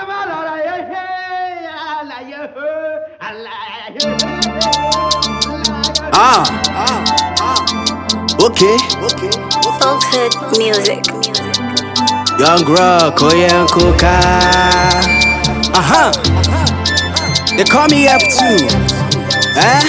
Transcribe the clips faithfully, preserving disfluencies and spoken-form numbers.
Ah, ah, ah. Okay, okay. Folkhood music. Young Rock, Oyen Koka. Uh-huh. They call me F two. Eh?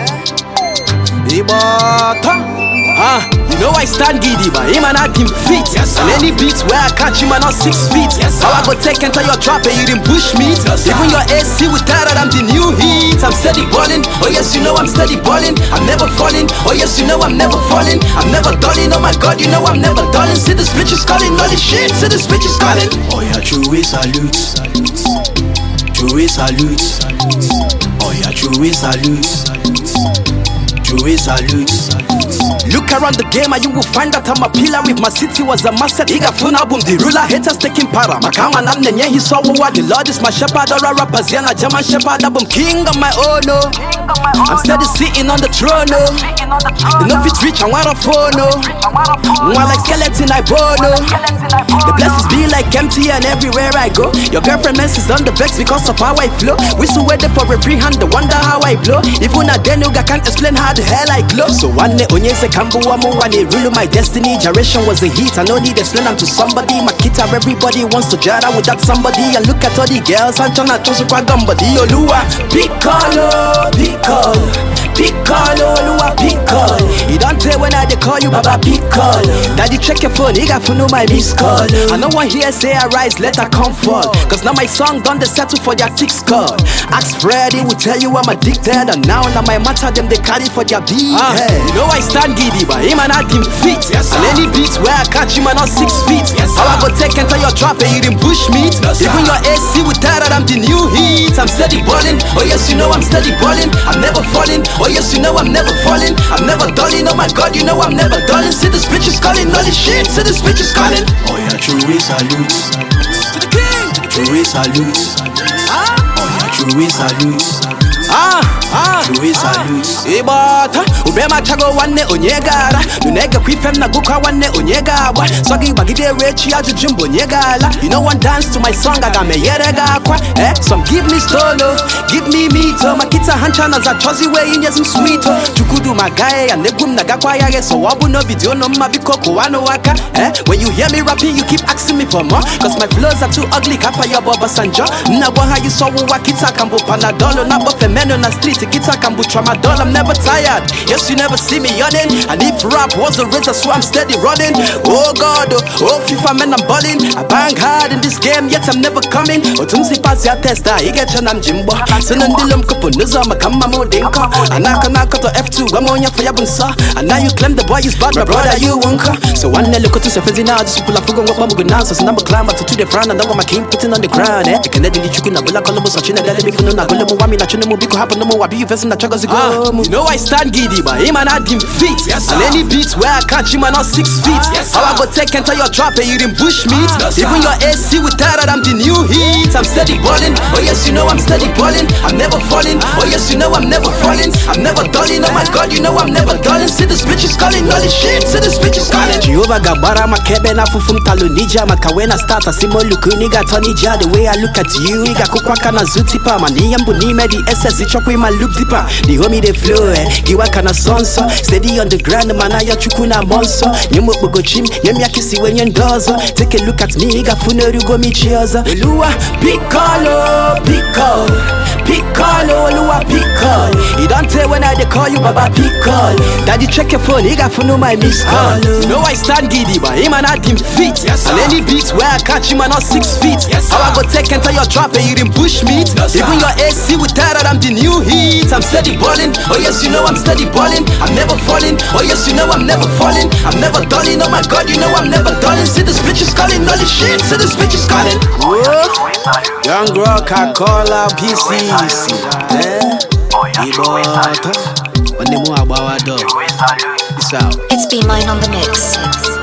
Ibota. Ah, you know I stand giddy, but him and I him feet. Yes, and any beats where I catch him, I not six feet. Yes, how I go take enter your trap and you didn't push me. Yes, even your A C with that, I'm the new heat. I'm steady balling. Oh yes, you know I'm steady balling. I'm never falling. Oh yes, you know I'm never falling. I'm never dulling. Oh my God, you know I'm never dulling. See this bitch is calling, all this shit. See this bitch is calling. Oh yeah, true way salute. True way salute. Oh yeah, true way salute. True way salute. Look around the game and you will find that I'm a pillar. If my city was a master, he got phone album, the ruler, haters taking para. My come and I'm the yeah, he saw what the Lord is my shepherd, or a rapper's yana, German shepherd, album king of my own, no. I'm steady sitting on the throne, no. You know if it's rich, I want a phone, no. One like skeleton, I bone, no. The blessings be like empty and everywhere I go. Your girlfriend messes on the vex because of how I flow. We still waiting for a free hand, they wonder how I blow. Even a denuga can't explain how the hell I glow. So one day, onye se kambu wamu when they rule my destiny. Generation was a hit, I no need explain them to somebody. My guitar, everybody wants to jara with that somebody. And look at all the girls, I'm trying to choose a gambadi. Oluwa, Piccolo, Piccolo, Piccolo, Oluwa, Piccolo. You don't tell when I they call you Baba Piccolo. Daddy check your phone, he got for no my miss call. I know one here say I rise, let her come fall. Cause now my song done they settle for their tick call. Ask Freddy, will tell you I'm addicted. And now now my matter them they carry for their beat. Ah, you know I stand giddy, but him and I him feet. Yes, and any beats where I catch him and not six feet. Yes, how I go take enter your trap and you didn't push me. Yes, even your A C with that, I'm the new heat. I'm steady balling. Oh yes, you know I'm steady balling. I'm never falling. Oh yes, you know I'm never falling. I'm never dulling. Oh my God, you know I'm never dulling. See this bitch is calling, all this shit. See this bitch is calling. Oh yeah, true way salute. To the king. True way salute. Ah. Oh yeah, true way salute. Ah, ah, true way salute. Ibota, ubema chago wane onyegara. Nunega kwifem na guka wane onyegabwa. Swagi bagide rechi ya jujumbo nyegala. You know one dance to my song agame yerega kwa. Eh, some give me stolo, give me meto. Makita hanchana za chozi we inye some sweeto. Chukudu magaye ya negum nagakwa yage. So wabu no video no mabiko kuwano waka. Eh, when you hear me rapping you keep asking me for more. Cause my flows are too ugly kapa ya baba sanjo. Mnagwa you saw wakita kambo panadolo. Nabofe men on the street, guitar can boot tramadol. I'm never tired. Yes, you never see me yawning. And if rap was a razor, so I'm steady running. Oh God, oh, oh FIFA man, I'm balling. I bang hard in this game, yet I'm never coming. Oh, tumsi pass ya testa, he get your name Jimbo. Sunandilum kupo nuza makama mo dinka. Anaka naka to F two, I'm on your fire bunsa. And now you claim the boy is bad, my brother you wonka. So one day look at this fizzy now, just people are fucking what mamu guna. So number climb up to the front, and then my king putting on the ground. Eh, can I do the chicken? I will call them such a day. Let me know na gulemu wami na chune mo biko happen no more. I be investing na chagas go. You know I stand giddy, but him and I him feet. Yes, and any beats where I catch him and not six feet. Yes, how I go take enter your trap and you didn't push me. Yes, even your A C with that, I'm the new heat. I'm steady balling. Oh yes, you know I'm steady balling. I'm never falling. Oh yes, you know I'm never falling. I'm never dulling. Oh my God, you know I'm never dulling. See this bitch is calling, all this shit. See this bitch is calling. Jehovah Gabara makebe na fufum talunija makawena starter simo lukuniga tonija. The way I look at you, iga kukwaka na zutipa mani yambu ni medi S S ichokwe my look deeper. The homie they flow eh, giwa kana sonso. Steady on the ground, mana ya chukuna monso. Nyumu bugo chim, nyemya kisi wenye ndozo. Take a look at me, iga funeru go michioza. Oluwa, Piccolo, Piccolo, Piccolo, Oluwa, Piccolo. You don't tell when I they call you Baba Piccolo. Daddy check your phone, iga funu my miss call. You know I stand giddy, but him and I him feet. Yes, and any beats where I catch him and not six feet. Yes, how I go take enter your trap and you didn't push me. Yes, even your A C with that, I'm the new heat. I'm steady balling. Oh yes, you know I'm steady balling. I'm never falling. Oh yes, you know I'm never falling. I'm never dulling. Oh my God, you know I'm never dulling. See this bitch is calling, all this shit. See this bitch is calling. Whoa. Young Rock, I call out P C C. Eh? Ibota. When they move about our dog. It's out. It's Be Mine on the mix.